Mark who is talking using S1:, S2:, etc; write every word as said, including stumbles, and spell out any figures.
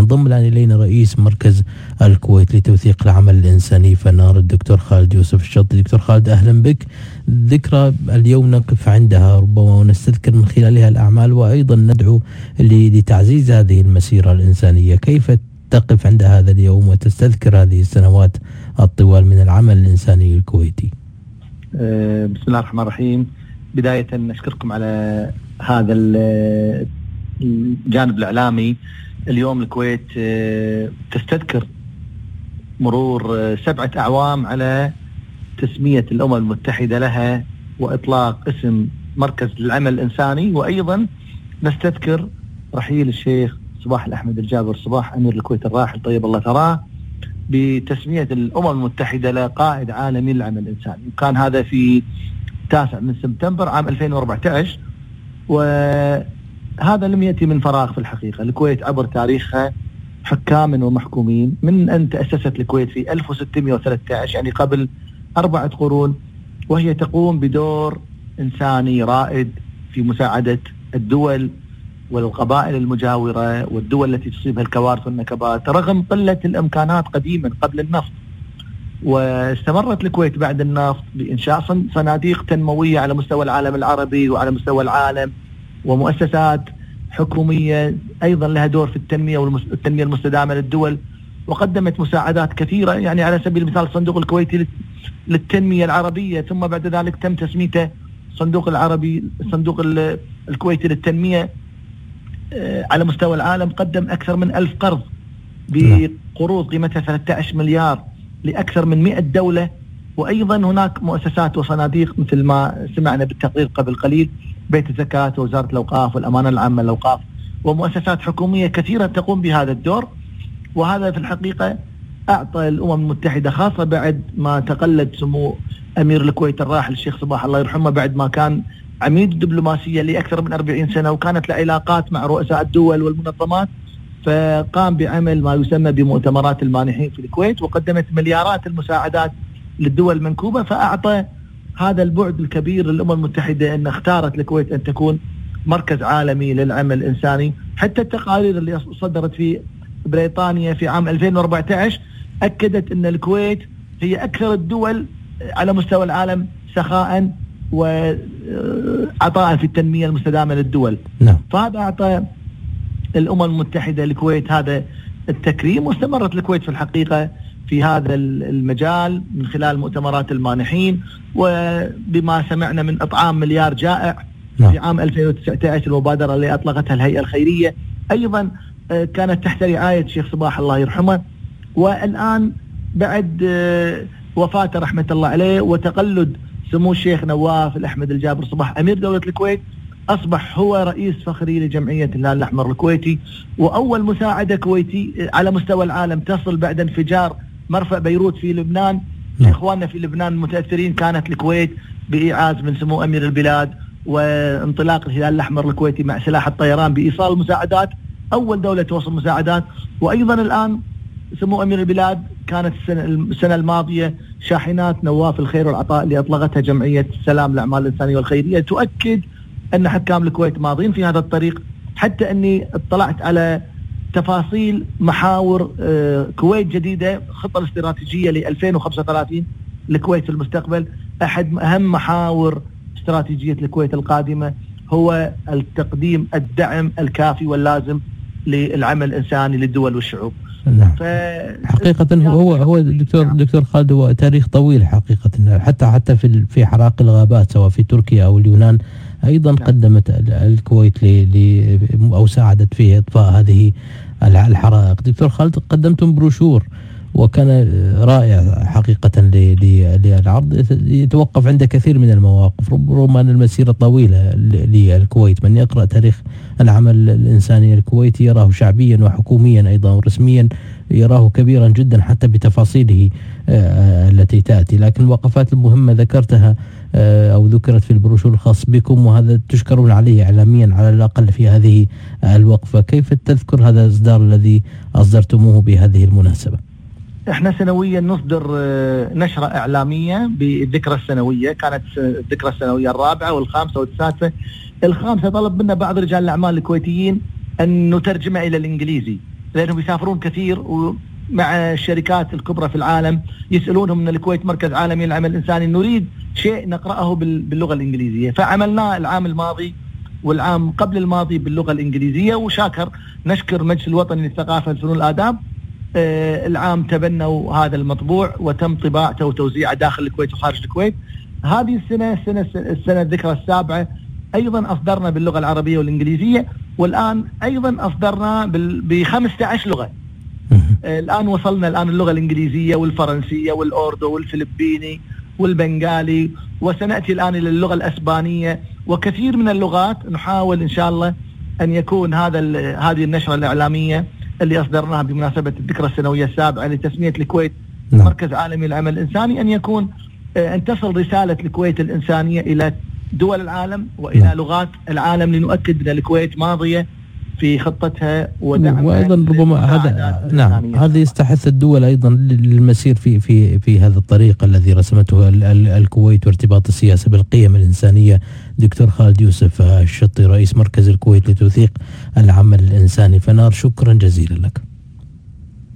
S1: ينضم الآن إلينا رئيس مركز الكويت لتوثيق العمل الإنساني فنار الدكتور خالد يوسف الشطي. دكتور خالد أهلا بك. ذكرى اليوم نقف عندها ربما ونستذكر من خلالها الأعمال وأيضا ندعو لتعزيز هذه المسيرة الإنسانية. كيف تقف عند هذا اليوم وتستذكر هذه السنوات الطوال من العمل الإنساني الكويتي؟
S2: بسم الله الرحمن الرحيم. بداية أشكركم على هذا الجانب الإعلامي. اليوم الكويت تستذكر مرور سبعة أعوام على تسمية الأمم المتحدة لها وإطلاق اسم مركز للعمل الإنساني، وأيضا نستذكر رحيل الشيخ صباح الأحمد الجابر صباح أمير الكويت الراحل طيب الله ثراه بتسمية الأمم المتحدة لقائد عالمي للعمل الإنساني، وكان هذا في تاسع من سبتمبر عام ألفين وأربعة عشر. وهذا لم يأتي من فراغ في الحقيقة. الكويت عبر تاريخها حكام ومحكومين من أن تأسست الكويت في ألف وستمئة وثلاثة عشر، يعني قبل أربعة قرون، وهي تقوم بدور إنساني رائد في مساعدة الدول والقبائل المجاورة والدول التي تصيبها الكوارث والنكبات رغم قلة الإمكانات قديما قبل النفط. واستمرت الكويت بعد النفط بإنشاء صناديق تنموية على مستوى العالم العربي وعلى مستوى العالم، ومؤسسات حكومية أيضا لها دور في التنمية والتنمية المستدامة للدول، وقدمت مساعدات كثيرة. يعني على سبيل المثال الصندوق الكويتي للتنمية العربية، ثم بعد ذلك تم تسميته الصندوق العربي الصندوق الكويتي للتنمية. على مستوى العالم قدم أكثر من ألف قرض بقروض قيمتها ثلاثة عشر مليار لأكثر من مئة دولة. وأيضا هناك مؤسسات وصناديق مثل ما سمعنا بالتقرير قبل قليل، بيت الزكاة ووزارة الأوقاف والأمانة العامة للأوقاف، ومؤسسات حكومية كثيرة تقوم بهذا الدور. وهذا في الحقيقة أعطى الأمم المتحدة، خاصة بعد ما تقلد سمو أمير الكويت الراحل الشيخ صباح الله يرحمه بعد ما كان عميد الدبلوماسية لأكثر من أربعين سنة، وكانت له علاقات مع رؤساء الدول والمنظمات، فقام بعمل ما يسمى بمؤتمرات المانحين في الكويت، وقدمت مليارات المساعدات للدول المنكوبة. فأعطى هذا البعد الكبير للأمم المتحدة أن اختارت الكويت أن تكون مركز عالمي للعمل الإنساني. حتى التقارير اللي صدرت في بريطانيا في عام ألفين وأربعة عشر أكدت أن الكويت هي أكثر الدول على مستوى العالم سخاء وعطاء في التنمية المستدامة للدول.
S1: نعم.
S2: فهذا أعطى الأمم المتحدة الكويت هذا التكريم، واستمرت الكويت في الحقيقة في هذا المجال من خلال مؤتمرات المانحين، وبما سمعنا من إطعام مليار جائع. نعم. في عام ألفين وتسعة عشر المبادرة اللي أطلقتها الهيئة الخيرية أيضا كانت تحت رعاية الشيخ صباح الله يرحمه. والآن بعد وفاته رحمة الله عليه وتقلد سمو الشيخ نواف الأحمد الجابر صباح أمير دولة الكويت، أصبح هو رئيس فخري لجمعية الهلال الأحمر الكويتي، وأول مساعدة كويتي على مستوى العالم تصل بعد انفجار مرفأ بيروت في لبنان. إخواننا في لبنان المتأثرين كانت الكويت بإيعاز من سمو أمير البلاد وانطلاق الهلال الأحمر الكويتي مع سلاح الطيران بإيصال مساعدات، أول دولة توصل مساعدات. وأيضا الآن سمو أمير البلاد كانت السنة, السنة الماضية شاحنات نواف الخير والعطاء اللي أطلقتها جمعية السلام للأعمال الإنسانية والخيرية تؤكد أن حكام الكويت ماضين في هذا الطريق. حتى أني اطلعت على تفاصيل محاور كويت جديدة، خطة الاستراتيجية ل ألفين وخمسة وثلاثين للكويت في المستقبل. أحد أهم محاور استراتيجية الكويت القادمة هو التقديم الدعم الكافي واللازم للعمل الإنساني للدول والشعوب.
S1: نعم. حقيقة هو هو الدكتور دكتور خالد هو تاريخ طويل حقيقة، حتى حتى في في حراق الغابات سواء في تركيا أو اليونان أيضا. نعم. قدمت الكويت ل أو ساعدت في إطفاء هذه الحرائق. دكتور خالد قدمتم بروشور وكان رائع حقيقة للعرض، يتوقف عند كثير من المواقف. ربما المسيرة طويلة للكويت، من يقرأ تاريخ العمل الإنساني الكويتي يراه شعبيا وحكوميا أيضا ورسميا، يراه كبيرا جدا حتى بتفاصيله التي تأتي. لكن الوقفات المهمة ذكرتها أو ذكرت في البروشور الخاص بكم، وهذا تشكرون عليه إعلاميا على الأقل في هذه الوقفة. كيف تذكر هذا الإصدار الذي أصدرتموه بهذه المناسبة؟
S2: احنا سنويا نصدر نشرة إعلامية بالذكرى السنوية، كانت الذكرى السنوية الرابعة والخامسة والسادسة. الخامسة طلب منا بعض رجال الأعمال الكويتيين أن نترجمها إلى الإنجليزي، لأنهم يسافرون كثير، ومع الشركات الكبرى في العالم يسألونهم من الكويت مركز عالمي للعمل الإنساني، نريد شيء نقرأه باللغة الإنجليزية، فعملناه العام الماضي والعام قبل الماضي باللغة الإنجليزية. وشاكر نشكر المجلس الوطني للثقافة والفنون والآداب، آه العام تبنوا هذا المطبوع وتم طباعته وتوزيعه داخل الكويت وخارج الكويت. هذه السنة السنة السنة الذكرى السابعة أيضا أصدرنا باللغة العربية والإنجليزية، والآن أيضا أصدرنا بخمسة عشر لغة. آه الآن وصلنا الآن اللغة الإنجليزية والفرنسية والأوردو والفلبيني والبنغالي، وسنأتي الآن إلى اللغة الأسبانية وكثير من اللغات. نحاول إن شاء الله أن يكون هذا هذه النشرة الإعلامية اللي أصدرناها بمناسبة الذكرى السنوية السابعة لتسمية الكويت نعم. مركز عالمي للعمل الإنساني، أن يكون أن تصل رسالة الكويت الإنسانية إلى دول العالم وإلى نعم. لغات العالم، لنؤكد أن الكويت ماضية في خطتها ودعمها.
S1: وايضا ربما هذا نعم هذا يستحث الدول ايضا للمسير في في في هذا الطريق الذي رسمته الكويت وارتباط السياسه بالقيم الانسانيه. دكتور خالد يوسف الشطي رئيس مركز الكويت لتوثيق العمل الانساني، فنار شكرا جزيلا لك.